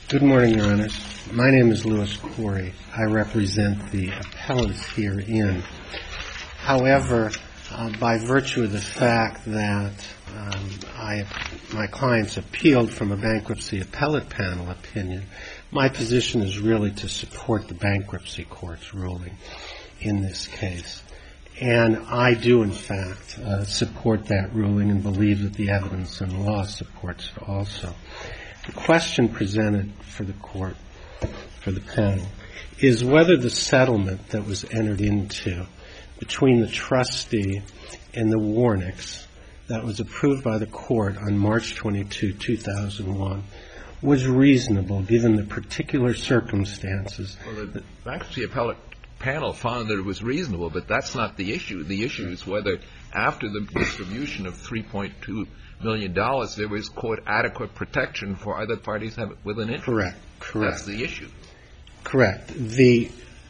Good morning, Your Honors. My name is Louis Corey. I represent the appellants herein. However, by virtue of the fact that my clients appealed from a bankruptcy appellate panel opinion, my position is really to support the bankruptcy court's ruling in this case. And I do, in fact, support that ruling and believe that the evidence and law supports it also. The question presented for the court, for the panel, is whether the settlement that was entered into between the trustee and the Warnicks that was approved by the court on March 22, 2001, was reasonable given the particular circumstances. Well, the bankruptcy appellate panel found that it was reasonable, but that's not the issue. The issue is whether after the distribution of $3.2 million, there was, quote, adequate protection for other parties with an interest. Correct. That's the issue. Correct. The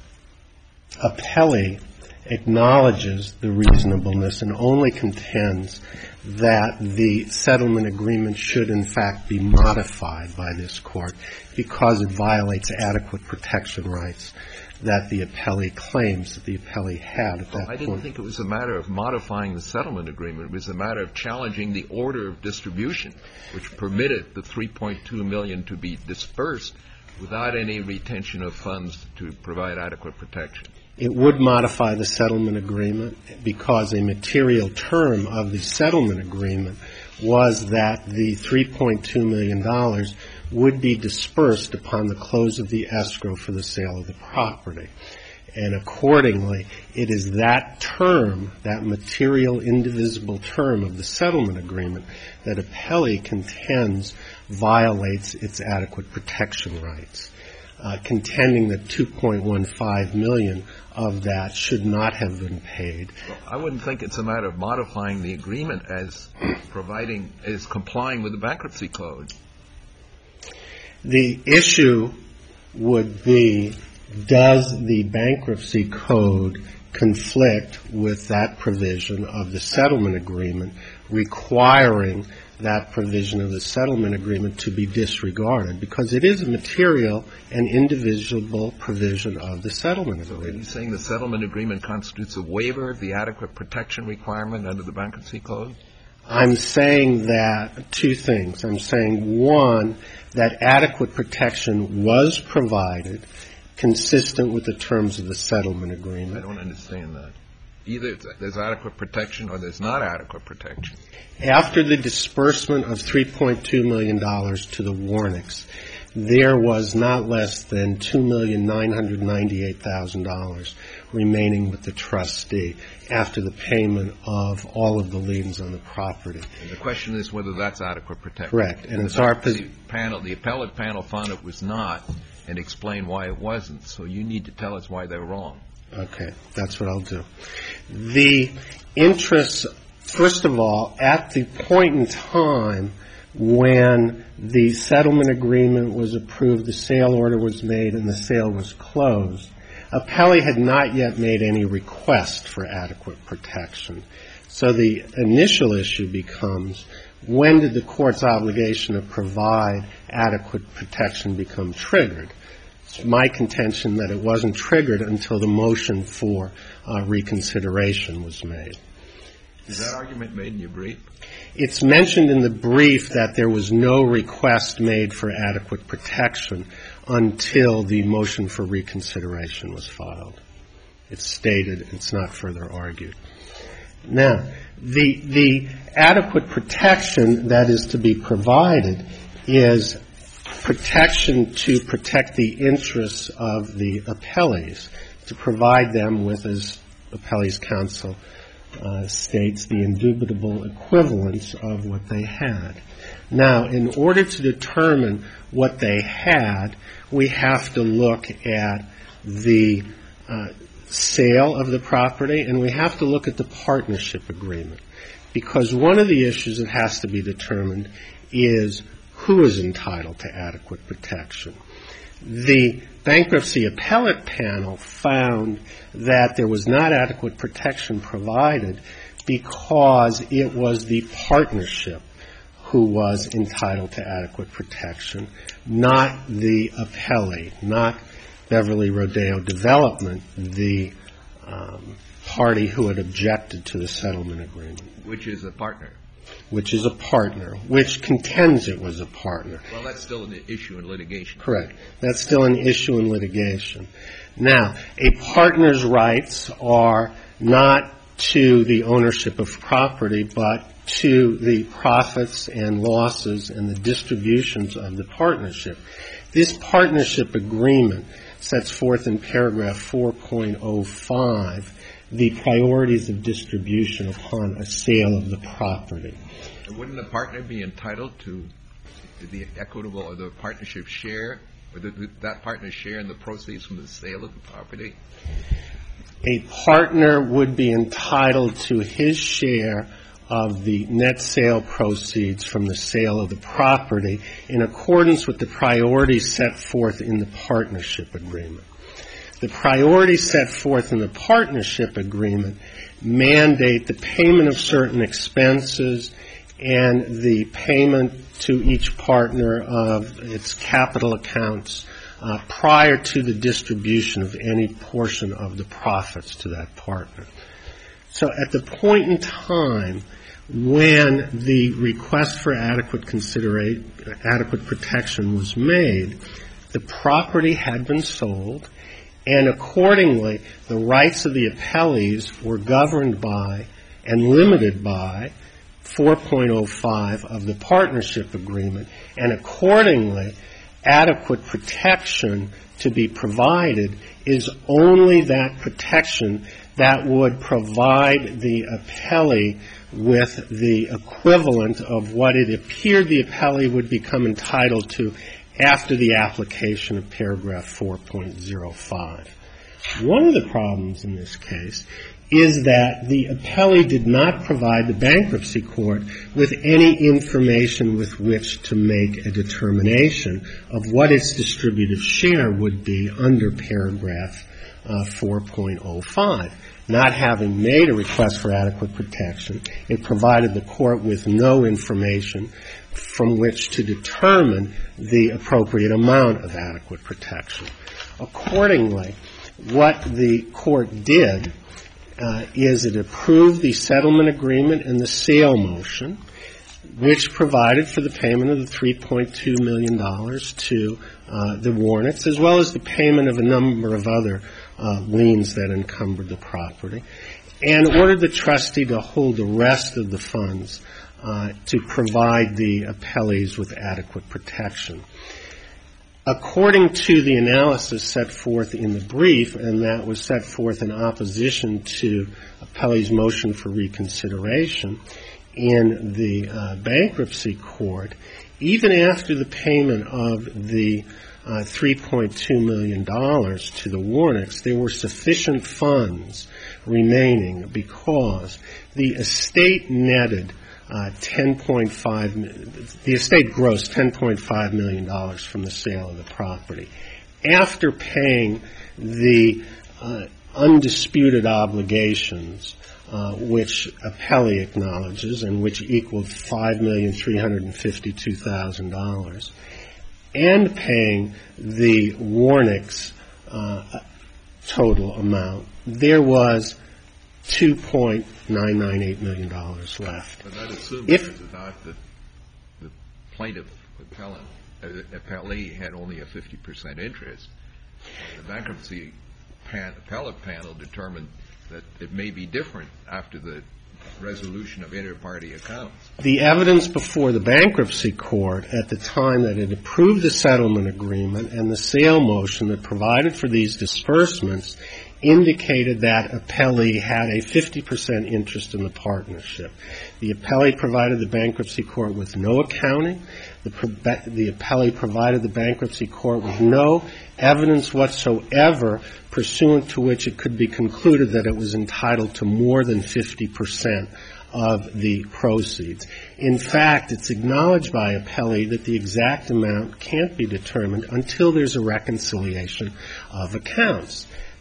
appellee acknowledges the reasonableness and only contends that the settlement agreement should, in fact, be modified by this court because it violates adequate protection rights that the appellee claims that the appellee had at that point. I didn't think it was a matter of modifying the settlement agreement. It was a matter of challenging the order of distribution, which permitted the $3.2 million to be dispersed without any retention of funds to provide adequate protection. It would modify the settlement agreement because a material term of the settlement agreement was that the $3.2 million would be dispersed upon the close of the escrow for the sale of the property. And accordingly, it is that term, that material indivisible term of the settlement agreement, that appellee contends violates its adequate protection rights, contending that $2.15 million of that should not have been paid. Well, I wouldn't think it's a matter of modifying the agreement as complying with the bankruptcy code. The issue would be, does the bankruptcy code conflict with that provision of the settlement agreement, requiring that provision of the settlement agreement to be disregarded? Because it is a material and indivisible provision of the settlement agreement. So are you saying the settlement agreement constitutes a waiver of the adequate protection requirement under the bankruptcy code? I'm saying that two things. I'm saying, one, that adequate protection was provided consistent with the terms of the settlement agreement. I don't understand that. Either there's adequate protection or there's not adequate protection. After the disbursement of $3.2 million to the Warnicks, there was not less than $2,998,000 remaining with the trustee after the payment of all of the liens on the property. And the question is whether that's adequate protection. Correct. And it's our position. The appellate panel found it was not and explained why it wasn't. So you need to tell us why they're wrong. Okay. That's what I'll do. The interests, first of all, at the point in time when the settlement agreement was approved, the sale order was made, and the sale was closed, appellee had not yet made any request for adequate protection. So the initial issue becomes, when did the court's obligation to provide adequate protection become triggered? It's my contention that it wasn't triggered until the motion for reconsideration was made. Is that argument made in your brief? It's mentioned in the brief that there was no request made for adequate protection until the motion for reconsideration was filed. It's stated. It's not further argued. Now, the adequate protection that is to be provided is protection to protect the interests of the appellees, to provide them with, as appellee's counsel states, the indubitable equivalence of what they had. Now, in order to determine what they had, we have to look at the sale of the property, and we have to look at the partnership agreement. Because one of the issues that has to be determined is who is entitled to adequate protection. The bankruptcy appellate panel found that there was not adequate protection provided because it was the partnership who was entitled to adequate protection, not the appellee, not Beverly Rodeo Development, the party who had objected to the settlement agreement. Which is a partner. Which is a partner, which contends it was a partner. Well, that's still an issue in litigation. Correct. That's still an issue in litigation. Now, a partner's rights are not to the ownership of property, but to the profits and losses and the distributions of the partnership. This partnership agreement sets forth in paragraph 4.05 the priorities of distribution upon a sale of the property. Wouldn't the partner be entitled to the equitable or the partnership share, or that partner's share in the proceeds from the sale of the property? A partner would be entitled to his share of the net sale proceeds from the sale of the property in accordance with the priorities set forth in the partnership agreement. The priorities set forth in the partnership agreement mandate the payment of certain expenses and the payment to each partner of its capital accounts prior to the distribution of any portion of the profits to that partner. So at the point in time when the request for adequate protection was made, the property had been sold, and accordingly, the rights of the appellees were governed by and limited by 4.05 of the partnership agreement, and accordingly, adequate protection to be provided is only that protection that would provide the appellee with the equivalent of what it appeared the appellee would become entitled to after the application of paragraph 4.05. One of the problems in this case is that the appellee did not provide the bankruptcy court with any information with which to make a determination of what its distributive share would be under paragraph 4.05. Not having made a request for adequate protection, it provided the court with no information from which to determine the appropriate amount of adequate protection. Accordingly, what the court did is it approved the settlement agreement and the sale motion, which provided for the payment of the $3.2 million to the Warnicks, as well as the payment of a number of other liens that encumbered the property, and ordered the trustee to hold the rest of the funds to provide the appellees with adequate protection. According to the analysis set forth in the brief, and that was set forth in opposition to appellee's motion for reconsideration in the bankruptcy court, even after the payment of the $3.2 million to the Warnicks, there were sufficient funds remaining because the estate netted the estate grossed $10.5 million from the sale of the property. After paying the undisputed obligations, which appellee acknowledges and which equaled $5,352,000, and paying the Warnicks total amount, there was $2.998 million left. But that assumes that the plaintiff appellee had only a 50% interest. The bankruptcy appellate panel determined that it may be different after the resolution of inter-party accounts. The evidence before the bankruptcy court at the time that it approved the settlement agreement and the sale motion that provided for these disbursements indicated that appellee had a 50% interest in the partnership. The appellee provided the bankruptcy court with no accounting. The appellee provided the bankruptcy court with no evidence whatsoever pursuant to which it could be concluded that it was entitled to more than 50% of the proceeds. In fact, it's acknowledged by appellee that the exact amount can't be determined until there's a reconciliation of accounts.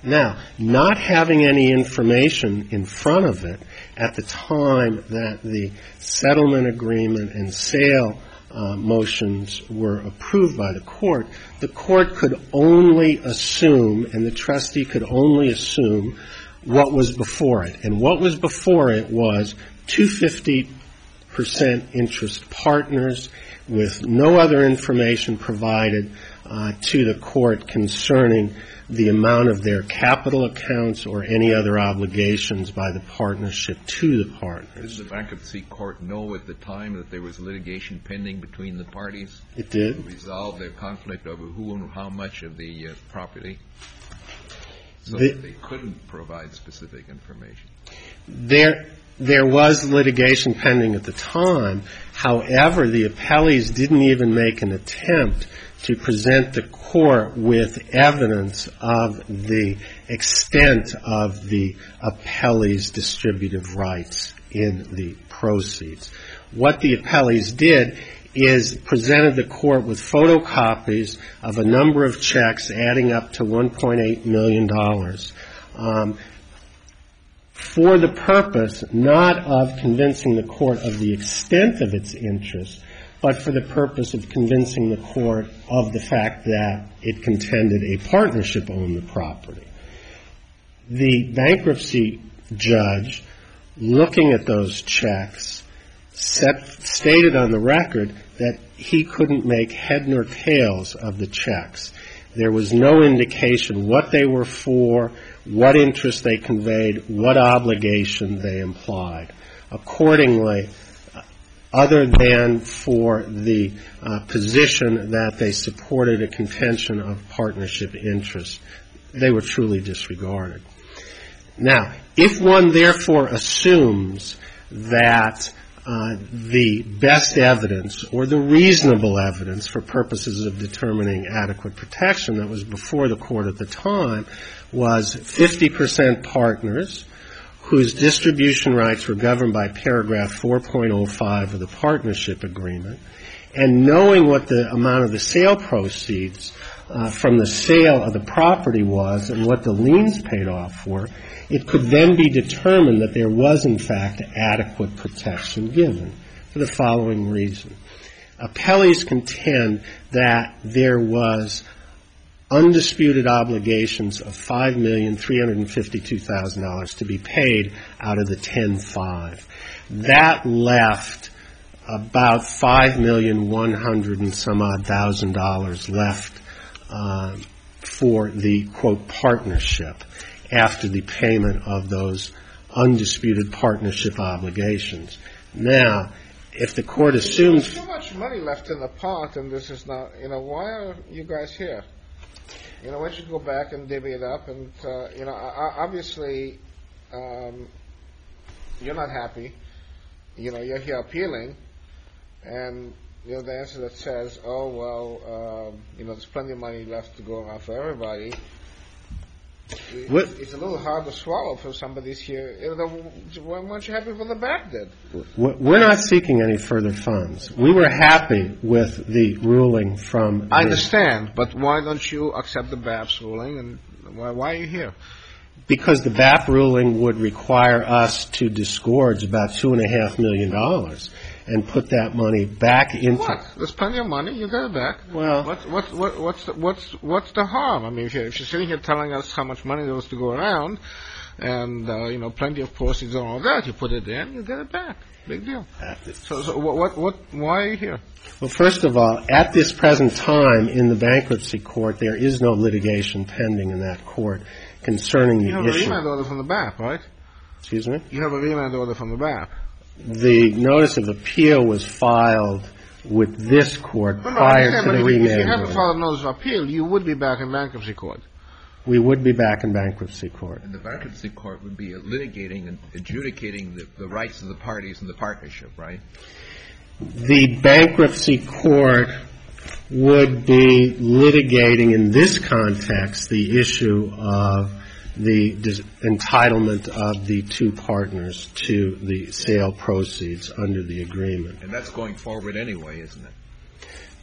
Now, not having any information in front of it at the time that the settlement agreement and sale motions were approved by the court could only assume, and the trustee could only assume, what was before it. And what was before it was 250% interest partners with no other information provided to the court concerning the amount of their capital accounts or any other obligations by the partnership to the partners. Did the bankruptcy court know at the time that there was litigation pending between the parties? It did. To resolve their conflict over who and how much of the property? So that they couldn't provide specific information. There was litigation pending at the time. However, the appellees didn't even make an attempt to present the court with evidence of the extent of the appellee's distributive rights in the proceeds. What the appellees did is presented the court with photocopies of a number of checks adding up to $1.8 million for the purpose not of convincing the court of the extent of its interest, but for the purpose of convincing the court of the fact that it contended a partnership owned the property. The bankruptcy judge, looking at those checks, stated on the record that he couldn't make head nor tails of the checks. There was no indication what they were for, what interest they conveyed, what obligation they implied. Accordingly, other than for the position that they supported a contention of partnership interest, they were truly disregarded. Now, if one therefore assumes that the best evidence or the reasonable evidence for purposes of determining adequate protection that was before the court at the time was 50% partners whose distribution rights were governed by paragraph 4.05 of the partnership agreement, and knowing what the amount of the sale proceeds from the sale of the property was and what the liens paid off were, it could then be determined that there was, in fact, adequate protection given for the following reason. Appellees contend that there was undisputed obligations of $5,352,000 to be paid out of the 10.5. That left about $5,100,000 and some odd thousand left for the, quote, partnership after the payment of those undisputed partnership obligations. Now, if the court assumes... There's so much money left in the pot, and this is not, why are you guys here? Why don't you go back and divvy it up? And, obviously, you're not happy. You're here appealing. And, the answer that says, there's plenty of money left to go around for everybody. It's a little hard to swallow for somebody's here. Why weren't you happy with what the BAP did? We're not seeking any further funds. We were happy with the ruling from... I understand, but why don't you accept the BAP's ruling, and why are you here? Because the BAP ruling would require us to disgorge about $2.5 million and put that money back into... What? There's plenty of money. You got it back. Well... What's the harm? I mean, if you're sitting here telling us how much money there was to go around, and, plenty of proceeds and all that, you put it in, you get it back. Big deal. So why are you here? Well, first of all, at this present time in the bankruptcy court, there is no litigation pending in that court concerning the issue. You have a remand order from the BAP, right? Excuse me? You have a remand order from the BAP. The notice of appeal was filed with this court prior to the remand order. If you haven't filed a notice of appeal, you would be back in bankruptcy court. We would be back in bankruptcy court. And the bankruptcy court would be litigating and adjudicating the rights of the parties in the partnership, right? The bankruptcy court would be litigating in this context the issue of the entitlement of the two partners to the sale proceeds under the agreement. And that's going forward anyway, isn't it?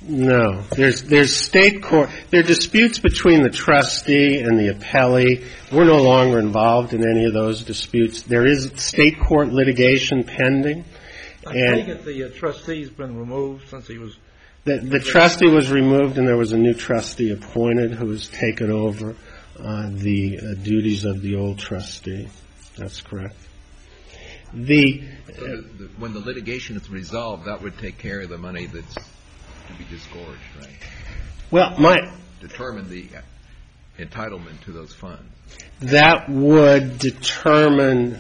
No. There's state court. There are disputes between the trustee and the appellee. We're no longer involved in any of those disputes. There is state court litigation pending. I think that the trustee's been removed since he was... The trustee was removed, and there was a new trustee appointed who has taken over the duties of the old trustee. That's correct. When the litigation is resolved, that would take care of the money that's to be disgorged, right? Well, determine the entitlement to those funds. That would determine...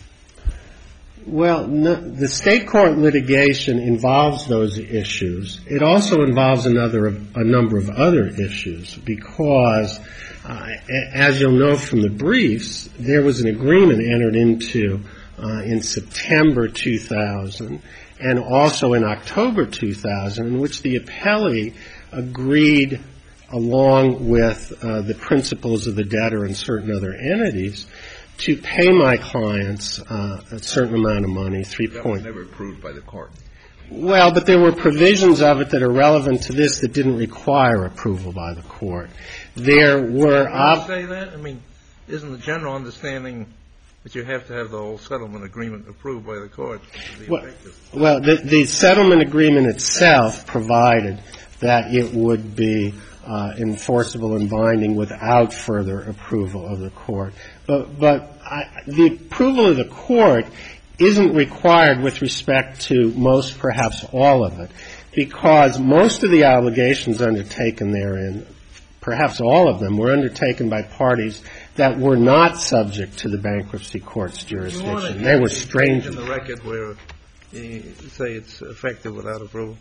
Well, no, the state court litigation involves those issues. It also involves a number of other issues because, as you'll know from the briefs, there was an agreement entered into in September 2000 and also in October 2000 in which the appellee agreed, along with the principals of the debtor and certain other entities, to pay my clients a certain amount of money, That was never approved by the court. Well, but there were provisions of it that are relevant to this that didn't require approval by the court. There were... Can you say that? I mean, isn't the general understanding that you have to have the whole settlement agreement approved by the court to be effective? Well, the settlement agreement itself provided that it would be enforceable and binding without further approval of the court. But the approval of the court isn't required with respect to most, perhaps all of it, because most of the obligations undertaken therein, perhaps all of them, were undertaken by parties that were not subject to the bankruptcy court's jurisdiction. They were strangers. In the record where you say it's effective without approval?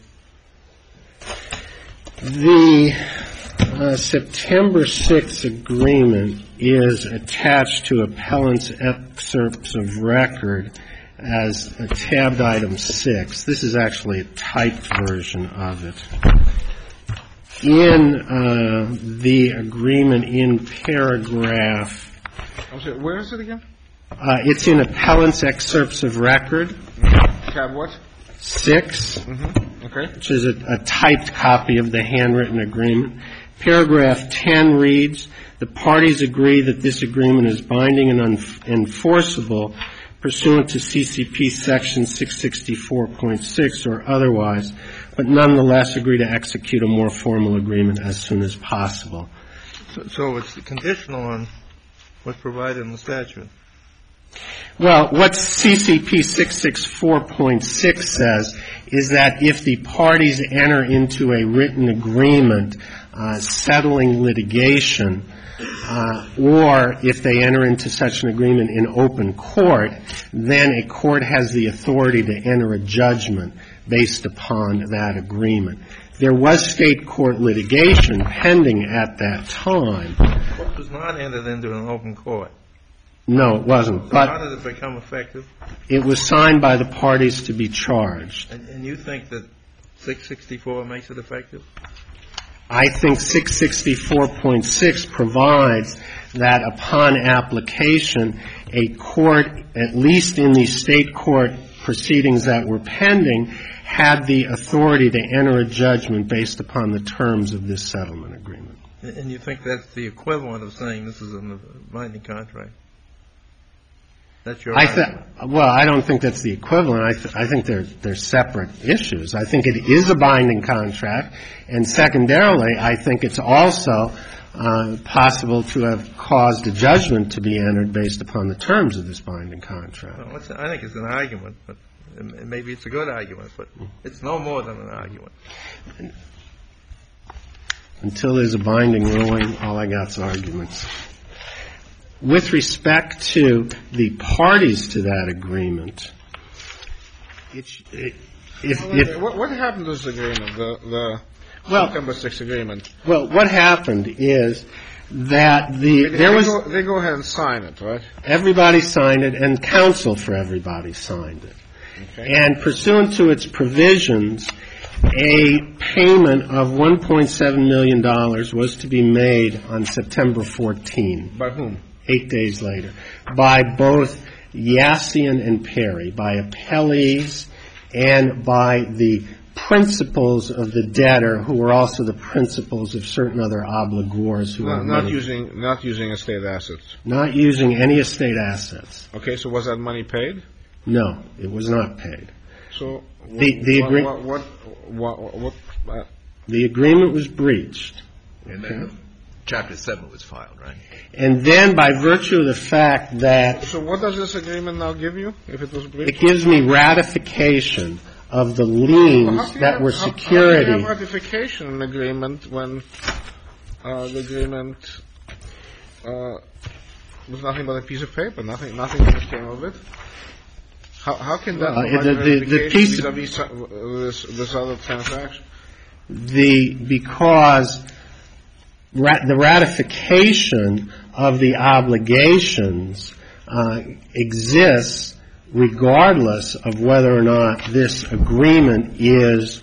The September 6th agreement is attached to appellant's excerpts of record as a tabbed item 6. This is actually a typed version of it. In the agreement in paragraph... I'm sorry, where is it again? It's in appellant's excerpts of record. Tab what? 6. Mm-hmm. Okay. Which is a typed copy of the handwritten agreement. Paragraph 10 reads, the parties agree that this agreement is binding and enforceable pursuant to CCP section 664.6 or otherwise, but nonetheless agree to execute a more formal agreement as soon as possible. So it's conditional on what's provided in the statute? Well, what CCP 664.6 says is that if the parties enter into a written agreement settling litigation, or if they enter into such an agreement in open court, then a court has the authority to enter a judgment based upon that agreement. There was state court litigation pending at that time. It was not entered into an open court. No, it wasn't. So how did it become effective? It was signed by the parties to be charged. And you think that 664 makes it effective? I think 664.6 provides that upon application, a court, at least in the state court proceedings that were pending, had the authority to enter a judgment based upon the terms of this settlement agreement. And you think that's the equivalent of saying this is in the binding contract? That's your argument? Well, I don't think that's the equivalent. I think they're separate issues. I think it is a binding contract, and secondarily, I think it's also possible to have caused a judgment to be entered based upon the terms of this binding contract. Well, I think it's an argument, but maybe it's a good argument, but it's no more than an argument. Until there's a binding ruling, all I got is arguments. With respect to the parties to that agreement, what happened to this agreement, the September 6th agreement? Well, what happened is that They go ahead and sign it, right? Everybody signed it, and counsel for everybody signed it. Okay. And pursuant to its provisions, a payment of $1.7 million was to be made on September 14. By whom? 8 days later, by both Yassian and Perry, by appellees and by the principals of the debtor who were also the principals of certain other obligors who were not using estate assets. Not using any estate assets. Okay, so was that money paid? No, it was not paid. So the agreement was breached. And then Chapter 7 was filed, right? And then by virtue of the fact that... So what does this agreement now give you, if it was breached? It gives me ratification of the liens that were security. How do you have ratification agreement when the agreement was nothing but a piece of paper, nothing came of it? How can that vis-a-vis this other transaction? Because the ratification of the obligations exists regardless of whether or not this agreement is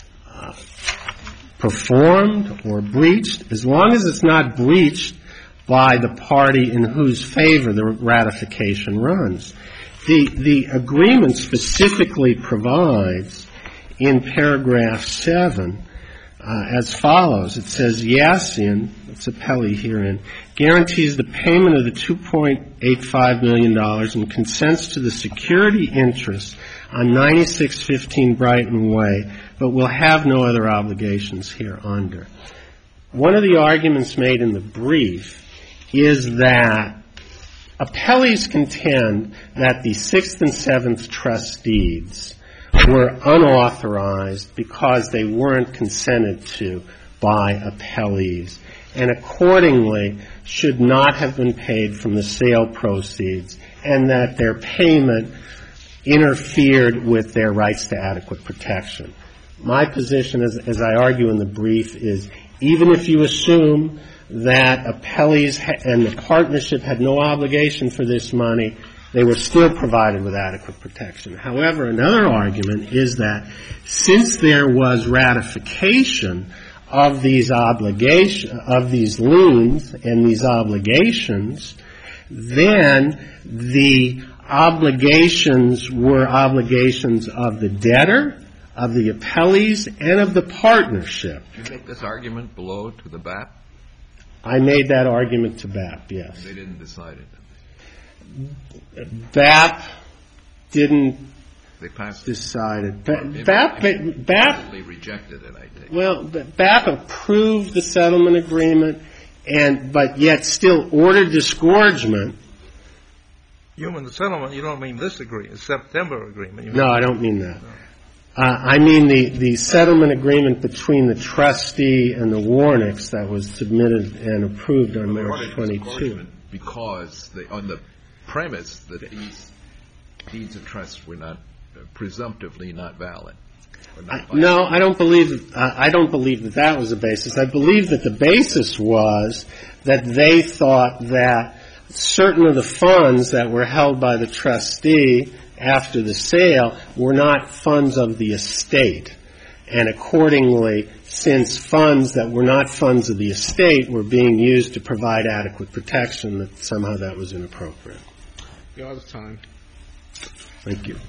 performed or breached, as long as it's not breached by the party in whose favor the ratification runs. The agreement specifically provides in paragraph 7 as follows. It says, Yasin, it's appellee herein, guarantees the payment of the $2.85 million and consents to the security interest on 9615 Brighton Way, but will have no other obligations hereunder. One of the arguments made in the brief is that appellees contend that the 6th and 7th trust deeds were unauthorized because they weren't consented to by appellees and accordingly should not have been paid from the sale proceeds and that their payment interfered with their rights to adequate protection. My position, as I argue in the brief, is even if you assume that appellees and the partnership had no obligation for this money, they were still provided with adequate protection. However, another argument is that since there was ratification of these obligations, of these liens and these obligations, then the obligations were obligations of the debtor, of the appellees, and of the partnership. Did you make this argument below to the BAP? I made that argument to BAP, yes. They didn't decide it. BAP didn't decide it. BAP rejected it, I think. Well, BAP approved the settlement agreement, but yet still ordered disgorgement. You mean the settlement? You don't mean this agreement, the September agreement? No, I don't mean that. No. I mean the settlement agreement between the trustee and the Warnicks that was submitted and approved on March 22. Because on the premise that these deeds of trust were not presumptively not valid. No, I don't believe that was the basis. I believe that the basis was that they thought that certain of the funds that were held by the trustee after the sale were not funds of the estate. And accordingly, since funds that were not funds of the estate were being used to provide adequate protection, that somehow that was inappropriate. You're out of time. Thank you.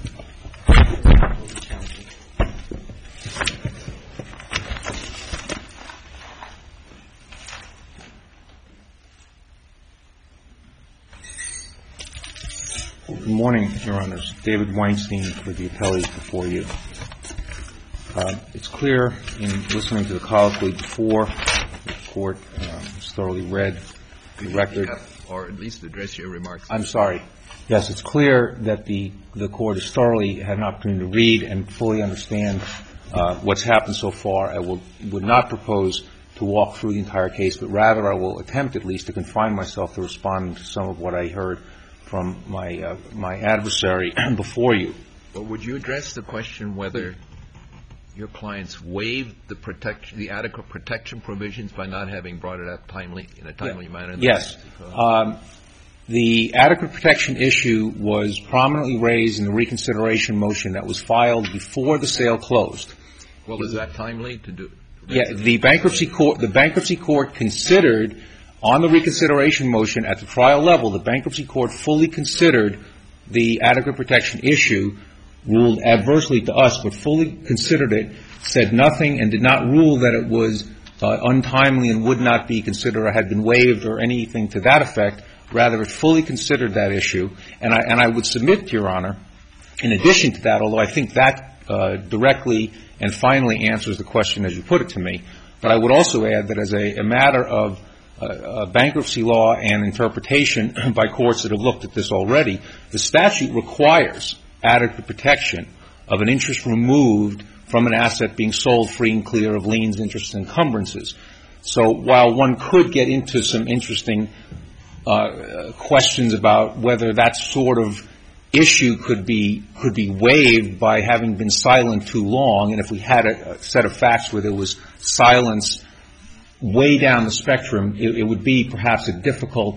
Good morning, Your Honors. David Weinstein for the appellees before you. It's clear in listening to the colloquy before the Court has thoroughly read the record. Or at least address your remarks. I'm sorry. Yes, it's clear that the Court has thoroughly had an opportunity to read and fully understand what's happened so far. I would not propose to walk through the entire case, but rather I will attempt at least to confine myself to responding to some of what I heard from my adversary before you. Well, would you address the question whether your clients waived the adequate protection provisions by not having brought it up in a timely manner? Yes. The adequate protection issue was prominently raised in the reconsideration motion that was filed before the sale closed. Well, is that timely to do? Yeah, the bankruptcy court considered on the reconsideration motion at the trial level, the bankruptcy court fully considered the adequate protection issue ruled adversely to us, but fully considered it, said nothing, and did not rule that it was untimely and would not be considered or had been waived or anything to that effect. Rather, it fully considered that issue. And I would submit to Your Honor, in addition to that, although I think that directly and finally answers the question as you put it to me, but I would also add that as a matter of bankruptcy law and interpretation by courts that have looked at this already, the statute requires adequate protection of an interest removed from an asset being sold free and clear of liens, interests, and encumbrances. So while one could get into some interesting questions about whether that sort of issue could be waived by having been silent too long, and if we had a set of facts where there was silence way down the spectrum, it would be perhaps a difficult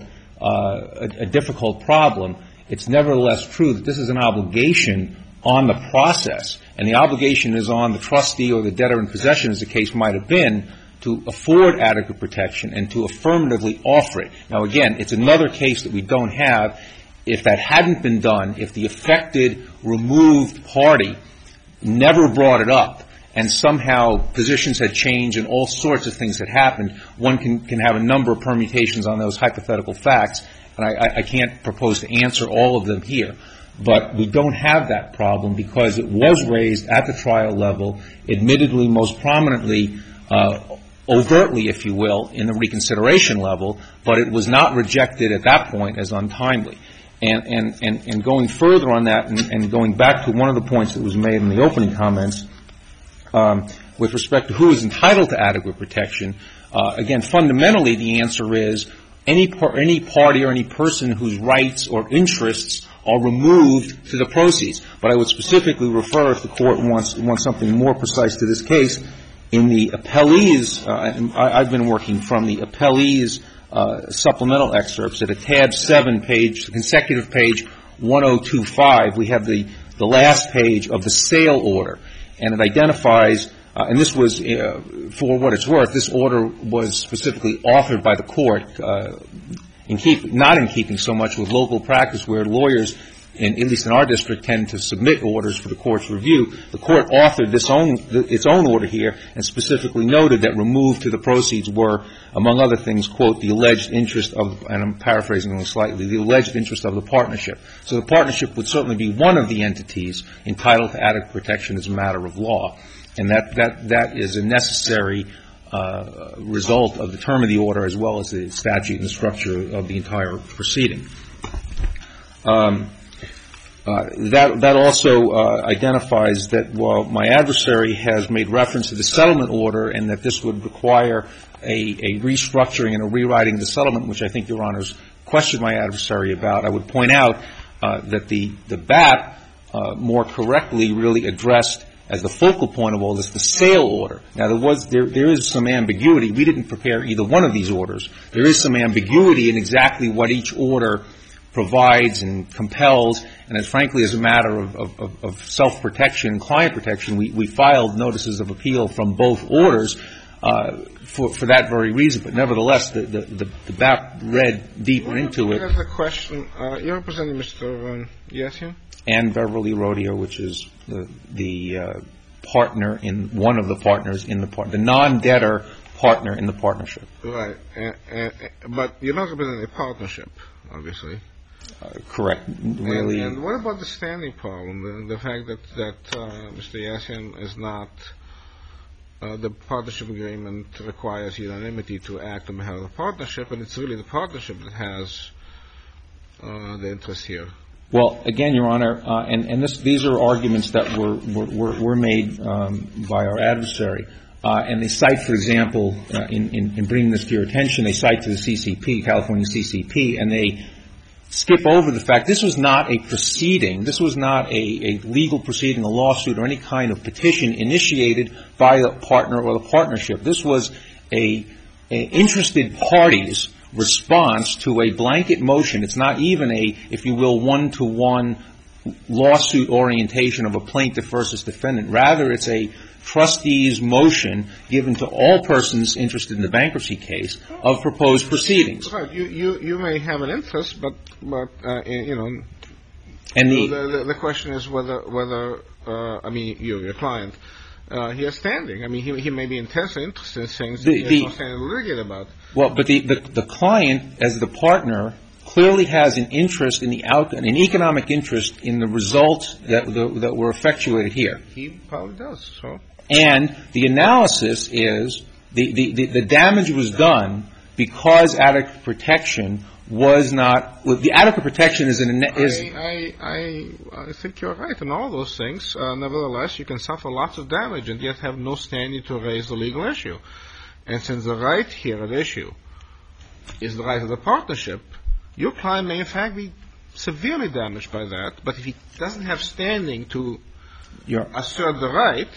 problem. It's nevertheless true that this is an obligation on the process, and the obligation is on the trustee or the debtor in possession, as the case might have been, to afford adequate protection and to affirmatively offer it. Now, again, it's another case that we don't have. If that hadn't been done, if the affected, removed party never brought it up, and somehow positions had changed and all sorts of things had happened, one can have a number of permutations on those hypothetical facts, and I can't propose to answer all of them here. But we don't have that problem because it was raised at the trial level, admittedly most prominently, overtly, if you will, in the reconsideration level, but it was not rejected at that point as untimely. And going further on that and going back to one of the points that was made in the opening comments, with respect to who is entitled to adequate protection, again, fundamentally the answer is any party or any person whose rights or interests are removed to the proceeds. But I would specifically refer, if the Court wants something more precise to this case, in the appellees, I've been working from the appellees supplemental excerpts at a tab 7 page, consecutive page 1025, we have the last page of the sale order. And it identifies, and this was, for what it's worth, this order was specifically authored by the Court, not in keeping so much with local practice where lawyers, at least in our district, tend to submit orders for the Court's review. The Court authored its own order here and specifically noted that removed to the proceeds were, among other things, quote, the alleged interest of, and I'm paraphrasing only slightly, the alleged interest of the partnership. So the partnership would certainly be one of the entities entitled to adequate protection as a matter of law. And that is a necessary result of the term of the order as well as the statute and the structure of the entire proceeding. That also identifies that while my adversary has made reference to the settlement order and that this would require a restructuring and a rewriting of the settlement, which I think Your Honors questioned my adversary about, I would point out that the BAP more correctly really addressed as the focal point of all this the sale order. Now, there is some ambiguity. We didn't prepare either one of these orders. There is some ambiguity in exactly what each order provides and compels, and as frankly as a matter of self-protection and client protection, we filed notices of appeal from both orders for that very reason. But nevertheless, the BAP read deeper into it. That's the question. You're representing Mr. Yassian? And Beverly Rodeo, which is the partner in one of the partners in the non-debtor partner in the partnership. Right. But you're not representing a partnership, obviously. Correct. Really. And what about the standing problem? The fact that Mr. Yassian is not the partnership agreement requires unanimity to act on behalf of the partnership, and it's really the partnership that has the interest here. Well, again, Your Honor, and these are arguments that were made by our adversary, and they cite, for example, in bringing this to your attention, they cite to the CCP, California CCP, and they skip over the fact this was not a proceeding, this was not a legal proceeding, a lawsuit, or any kind of petition initiated by the partner or the partnership. This was a interested parties response to a blanket motion. It's not even a, if you will, one-to-one lawsuit orientation of a plaintiff versus defendant. Rather, it's a trustee's motion given to all persons interested in the bankruptcy case of proposed proceedings. Right. You may have an interest, but And the question is whether your client, he has standing. I mean, he may be intensely interested in things that he has no standing to litigate about. Well, but the client, as the partner, clearly has an interest in an economic interest in the results that were effectuated here. He probably does. So. And the analysis is the damage was done because adequate protection was not. The adequate protection is I think you're right in all those things. Nevertheless, you can suffer lots of damage and yet have no standing to raise the legal issue. And since the right here at issue is the right of the partnership, your client may in fact be severely damaged by that. But if he doesn't have standing to assert the right,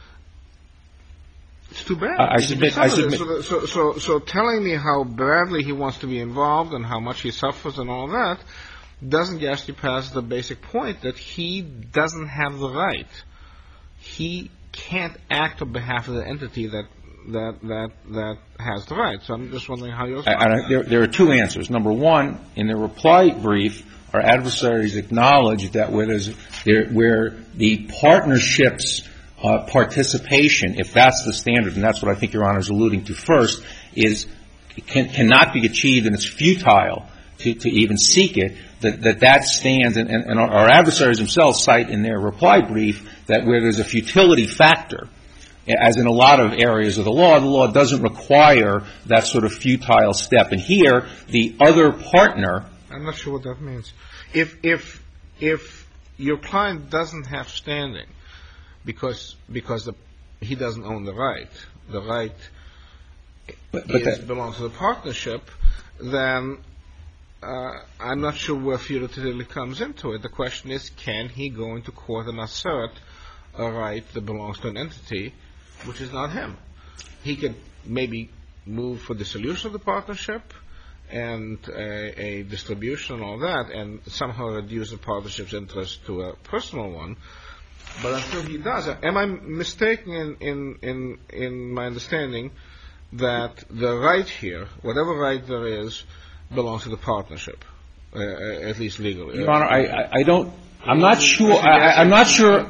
it's too bad. I submit. So telling me how badly he wants to be involved and how much he suffers and all that doesn't get you past the basic point that he doesn't have the right. He can't act on behalf of the entity that has the right. So I'm just wondering how you're. There are two answers. Number one, in the reply brief, our adversaries acknowledge that where the partnership's participation, if that's the standard, and that's what I think Your Honor is alluding to first, cannot be achieved and it's futile to even seek it, that stands, and our adversaries themselves cite in their reply brief that where there's a futility factor, as in a lot of areas of the law doesn't require that sort of futile step. And here, the other partner. I'm not sure what that means. If your client doesn't have standing because he doesn't own the right belongs to the partnership, then I'm not sure where futility comes into it. The question is, can he go into court and assert a right that belongs to an entity which is not him? He can maybe move for dissolution of the partnership and a distribution and all that, and somehow reduce the partnership's interest to a personal one. But until he does, am I mistaken in my understanding that the right here, whatever right there is, belongs to the partnership, at least legally? Your Honor, I'm not sure. I'm sorry,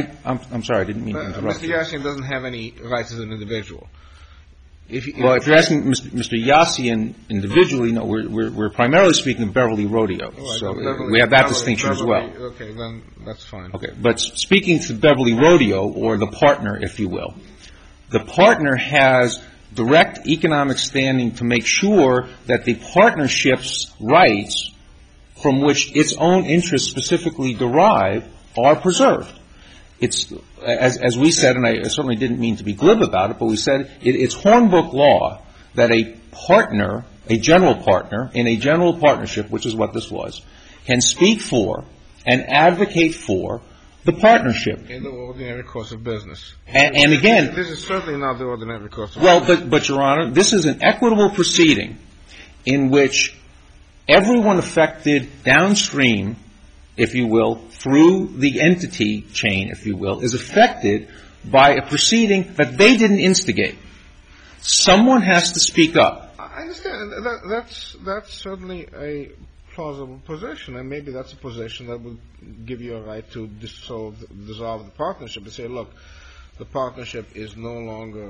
I didn't mean to interrupt. Mr. Yassian doesn't have any rights as an individual. If you're asking Mr. Yassian individually, no, we're primarily speaking of Beverly Rodeo, we have that distinction as well. Okay, then that's fine. Okay, but speaking to Beverly Rodeo, or the partner, if you will, the partner has direct economic standing to make sure that the partnership's rights, from which its own interests specifically derive, are preserved. It's, as we said, and I certainly didn't mean to be glib about it, but we said it's Hornbook law that a partner, a general partner, in a general partnership, which is what this was, can speak for and advocate for the partnership. In the ordinary course of business. And again, this is certainly not the ordinary course of business. Well, but Your Honor, this is an equitable proceeding in which everyone affected downstream, if you will, through the entity chain, if you will, is affected by a proceeding that they didn't instigate. Someone has to speak up. I understand. That's certainly a plausible position, and maybe that's a position that would give you a right to dissolve the partnership and say, look, the partnership is no longer.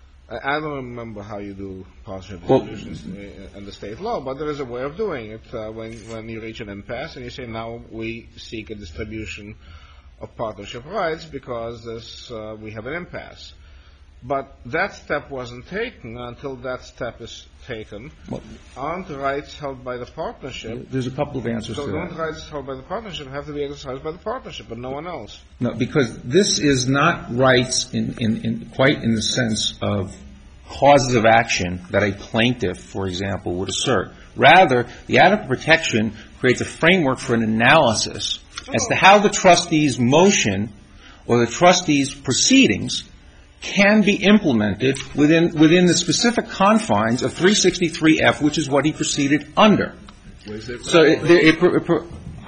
I don't remember how you do partnership dissolutions in the state law, but there is a way of doing it when you reach an impasse and you say, now we seek a distribution of partnership rights because we have an impasse. But that step wasn't taken. Until that step is taken, aren't rights held by the partnership? There's a couple of answers to that. So don't rights held by the partnership have to be exercised by the partnership, but no one else? No, because this is not rights quite in the sense of causes of action that a plaintiff, for example, would assert. Rather, the adequate protection creates a framework for an analysis as to how the trustee's motion or the trustee's proceedings can be implemented within the specific confines of 363F, which is what he proceeded under. So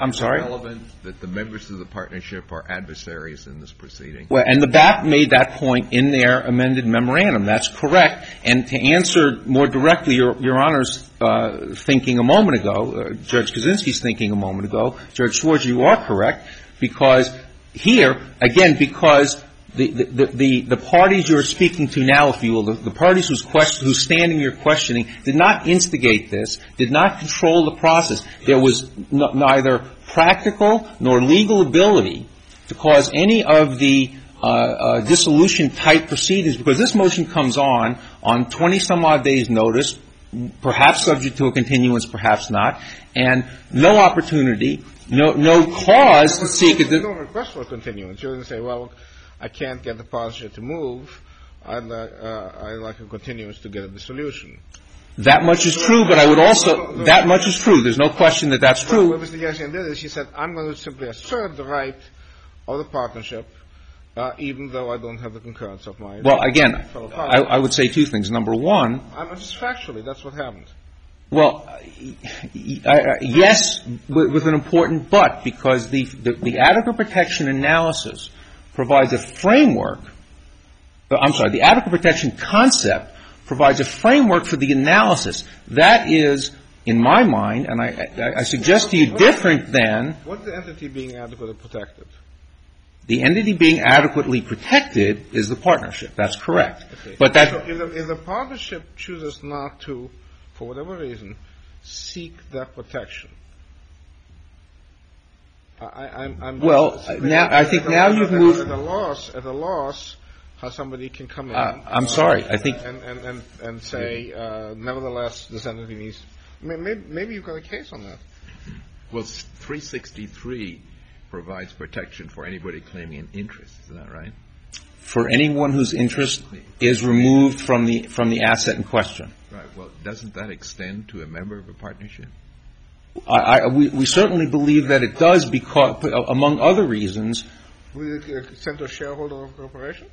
I'm sorry? Relevant that the members of the partnership are adversaries in this proceeding. Well, and the BAP made that point in their amended memorandum. That's correct. And to answer more directly Your Honor's thinking a moment ago, Judge Kaczynski's thinking a moment ago, Judge Schwartz, you are correct, because here, again, because the parties you're speaking to now, if you will, the parties whose standing you're questioning did not instigate this, did not control the process. There was neither practical nor legal ability to cause any of the dissolution-type proceedings, because this motion comes on 20-some-odd days' notice, perhaps subject to a continuance, perhaps not, and no opportunity, no cause to seek a... There's no request for a continuance. You didn't say, well, I can't get the partnership to move. I'd like a continuance to get a dissolution. That much is true, but I would also... That much is true. There's no question that that's true. What Mr. Gershon did is he said, I'm going to simply assert the right of the partnership, even though I don't have the concurrence of my... Well, again, I would say two things. Number one... Just factually, that's what happened. Well, yes, with an important but, because the adequate protection analysis provides a framework. I'm sorry, the adequate protection concept provides a framework for the analysis. That is, in my mind, and I suggest to you different than... What's the entity being adequately protected? The entity being adequately protected is the partnership. That's correct. Okay. But that... So if the partnership chooses not to, for whatever reason, seek that protection... I think now you've moved... At a loss, how somebody can come in... I'm sorry, I think... And say, nevertheless, this entity needs... Maybe you've got a case on that. Well, 363 provides protection for anybody claiming an interest. Is that right? For anyone whose interest is removed from the asset in question. Right. Well, doesn't that extend to a member of a partnership? We certainly believe that it does, because, among other reasons... Will it extend to a shareholder of a corporation?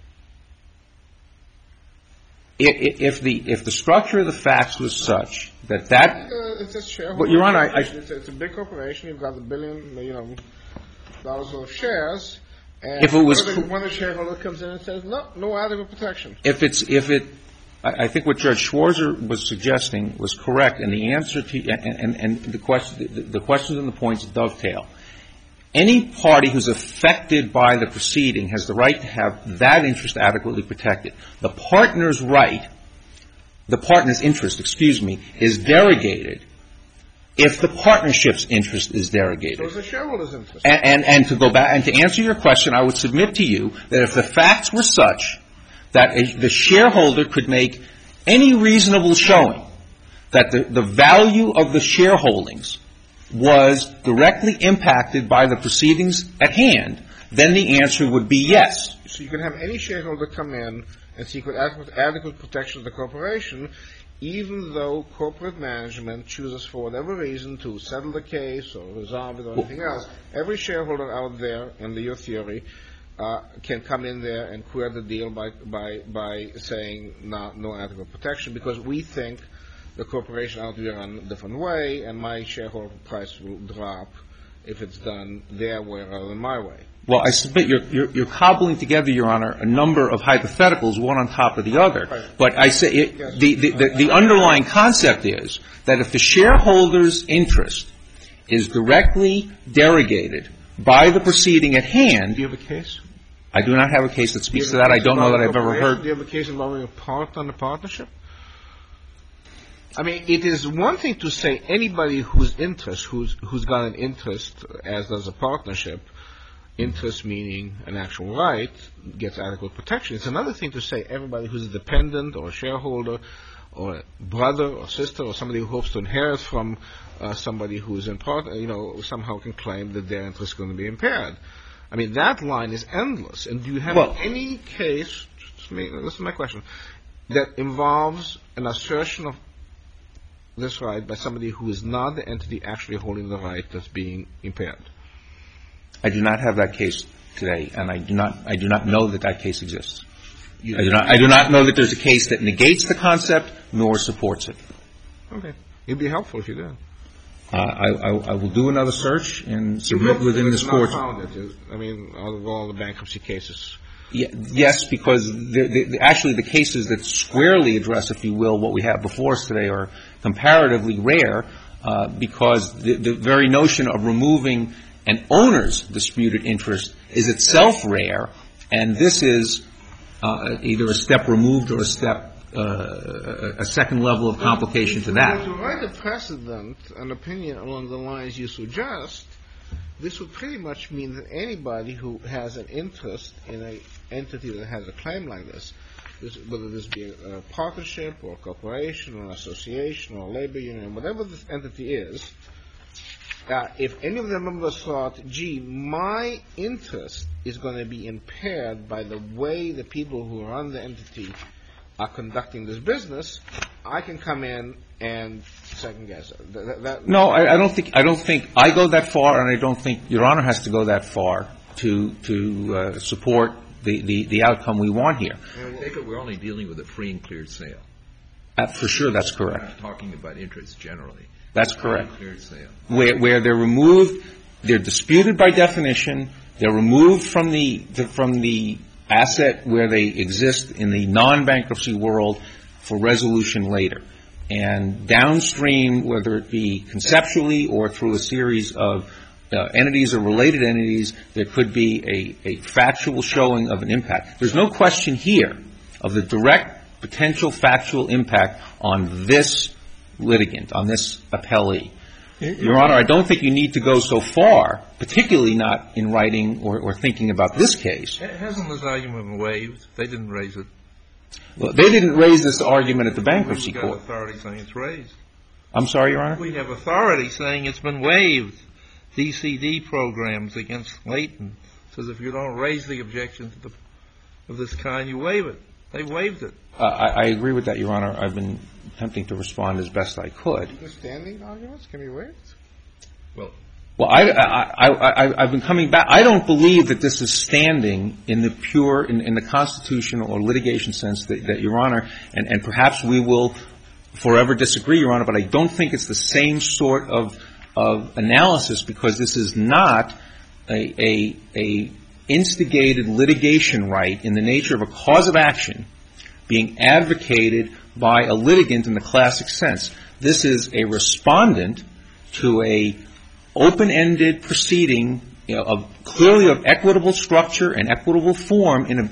If the structure of the facts was such that... It's a shareholder. But, Your Honor, it's a big corporation. You've got $1 billion, dollars worth of shares. And if it was... When the shareholder comes in and says, no adequate protection. I think what Judge Schwarzer was suggesting was correct, and the answer to and the questions and the points dovetail. Any party who's affected by the proceeding has the right to have that interest adequately protected. The partner's interest, is derogated if the partnership's interest is derogated. So it's the shareholder's interest. And to go back and to answer your question, I would submit to you that if the facts were such that the shareholder could make any reasonable showing that the value of the shareholdings was directly impacted by the proceedings at hand, then the answer would be yes. So you can have any shareholder come in and seek adequate protection of the corporation, even though corporate management chooses for whatever reason to settle the case or resolve it or anything else. Every shareholder out there, under your theory, can come in there and queer the deal by saying no adequate protection, because we think the corporation ought to be run a different way, and my shareholder price will drop if it's done their way rather than my way. Well, I submit you're cobbling together, Your Honor, a number of hypotheticals, one on top of the other. Right. But I say the underlying concept is that if the shareholder's interest is directly derogated by the proceeding at hand... Do you have a case? I do not have a case that speaks to that. I don't know that I've ever heard... Do you have a case involving a part on the partnership? I mean, it is one thing to say anybody whose got an interest, as does a partnership, interest meaning an actual right, gets adequate protection. It's another thing to say everybody who's a dependent or a shareholder or a brother or sister or somebody who hopes to inherit from somebody who's in part, somehow can claim that their interest is going to be impaired. I mean, that line is endless. And do you have any case, listen to my question, that involves an assertion of this right by somebody who is not the entity actually holding the right that's being impaired? I do not have that case today, and I do not know that case exists. I do not know that there's a case that negates the concept nor supports it. Okay. It'd be helpful if you did. I will do another search and submit within this court. Out of all the bankruptcy cases. Yes, because actually the cases that squarely address, if you will, what we have before us today are comparatively rare, because the very notion of removing an owner's disputed interest is itself rare, and this is either a step removed or a second level of complication to that. To write a precedent, an opinion along the lines you suggest, this would pretty much mean that anybody who has an interest in an entity that has a claim like this, whether this be a partnership or a corporation or an association or a labor union, whatever this entity is, if any of the members thought, gee, my interest is going to be impaired by the way the people who run the entity are conducting this business, I can come in and second guess it. No, I don't think I go that far, and I don't think Your Honor has to go that far to support the outcome we want here. I take it we're only dealing with a free and clear sale. For sure, that's correct. We're not talking about interest generally. That's correct. Free and clear sale. Where they're removed, they're disputed by definition. They're removed from the asset where they exist in the non-bankruptcy world for resolution later. And downstream, whether it be conceptually or through a series of entities or related entities, there could be a factual showing of an impact. There's no question here of the direct potential factual impact on this litigant, on this appellee. Your Honor, I don't think you need to go so far, particularly not in writing or thinking about this case. Hasn't this argument been waived? They didn't raise it. Well, they didn't raise this argument at the bankruptcy court. We have authority saying it's raised. I'm sorry, Your Honor? We have authority saying it's been waived. DCD programs against Layton says if you don't raise the objection of this kind, you waive it. They waived it. I agree with that, Your Honor. I've been attempting to respond as best I could. The standing arguments can be waived? Well, I've been coming back. I don't believe that this is standing in the pure, in the constitutional or litigation sense that Your Honor, and perhaps we will forever disagree, Your Honor, but I don't think it's the same sort of analysis, because this is not a instigated litigation right in the nature of a cause of action being advocated by a litigant in the classic sense. This is a respondent to a open-ended proceeding, clearly of equitable structure and equitable form in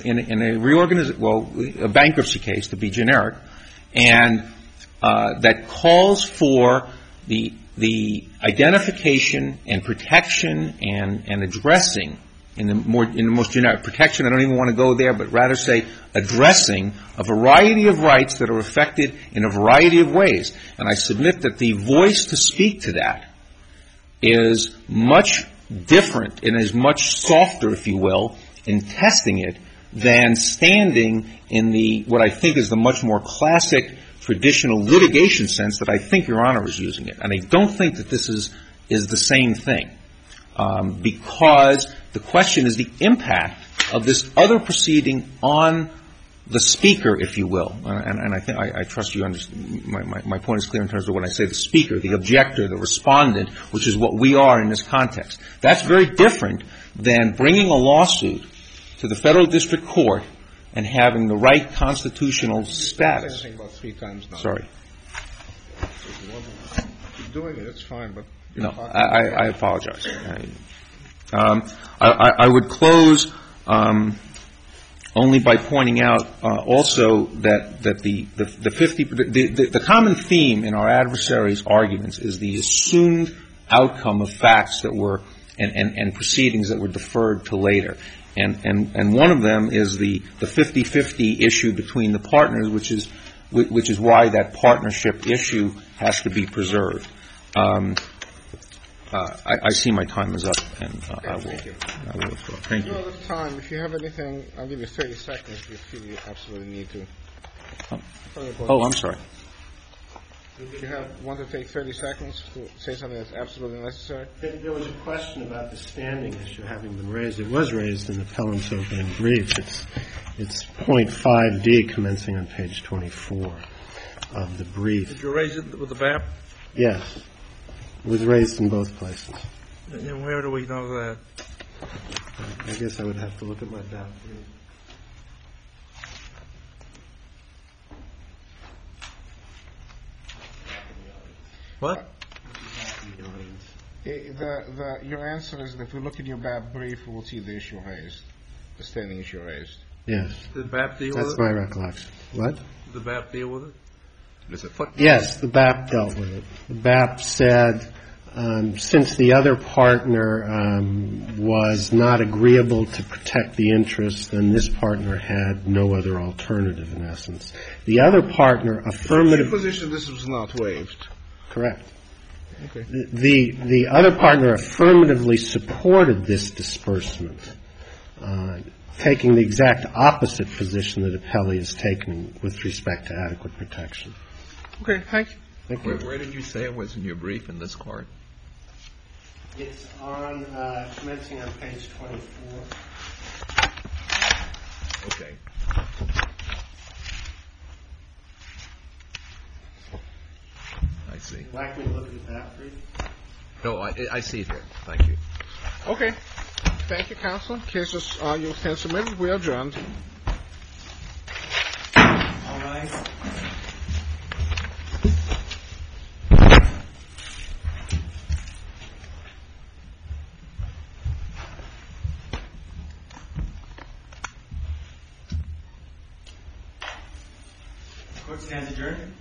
a bankruptcy case, to be generic, and that calls for the identification and protection and addressing in the most generic protection. I don't even want to go there, but rather say addressing a variety of rights that are affected in a variety of ways. And I submit that the voice to speak to that is much different and is much softer, if you will, in testing it than standing in what I think is the much more classic traditional litigation sense that I think Your Honor is using it. And I don't think that this is the same thing, because the question is the impact of this other proceeding on the speaker, if you will. And I think I trust you understand. My point is clear in terms of when I say the speaker, the objector, the respondent, which is what we are in this context. That's very different than bringing a lawsuit to the federal district court and having the right constitutional status. About 3 times now. Sorry. If you want to keep doing it, it's fine, but no, I apologize. I would close only by pointing out also that the common theme in our adversaries' arguments is the assumed outcome of facts that were and proceedings that were deferred to later. And one of them is the 50-50 issue between the partners, which is why that partnership issue has to be preserved. I see my time is up, and I will withdraw. Thank you. Well, time. If you have anything, I'll give you 30 seconds if you feel you absolutely need to. Oh, I'm sorry. If you want to take 30 seconds to say something that's absolutely necessary. There was a question about the standing issue having been raised. It was raised in the appellant's opening brief. It's point 5D commencing on page 24 of the brief. Did you raise it with the BAP? Yes. It was raised in both places. And where do we know that? I guess I would have to look at my BAP brief. What? Your answer is that if we look in your BAP brief, we'll see the issue raised, the standing issue raised. Yes. Did BAP deal with it? That's my recollection. What? Did the BAP deal with it? There's a footnote. Yes, the BAP dealt with it. The BAP said since the other partner was not agreeable to protect the interests, then this partner had no other alternative, in essence. The other partner affirmative... Your position this was not waived. Correct. Okay. The other partner affirmatively supported this disbursement, taking the exact opposite position that Apelli has taken with respect to adequate protection. Okay, thank you. Thank you. Where did you say it was in your brief in this court? It's on, commencing on page 24. Okay. I see. Would you like me to look at that brief? No, I see it here. Thank you. Okay. Thank you, counsel. Cases you can submit. We are adjourned. All right. Court stands adjourned.